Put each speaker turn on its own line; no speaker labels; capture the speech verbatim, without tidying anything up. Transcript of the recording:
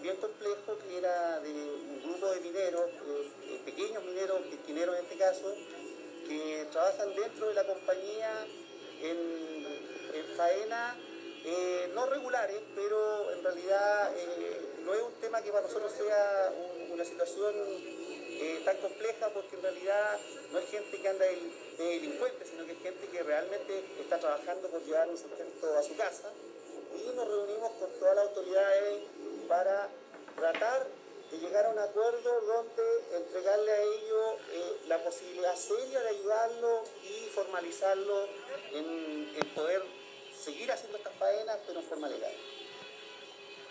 bien complejo, que era de un grupo de mineros, eh, pequeños mineros, piscineros en este caso, que trabajan dentro de la compañía en, en faena eh, no regulares, pero en realidad eh, no es un tema que para nosotros sea un, una situación eh, tan compleja, porque en realidad no es gente que anda de, de delincuente, sino que es gente que realmente está trabajando por llevar un sustento a su casa, y nos reunimos con todas las autoridades para tratar de llegar a un acuerdo donde entregarle a ellos eh, la posibilidad seria de ayudarlo y formalizarlo en, en poder seguir haciendo estas faenas, pero en forma legal.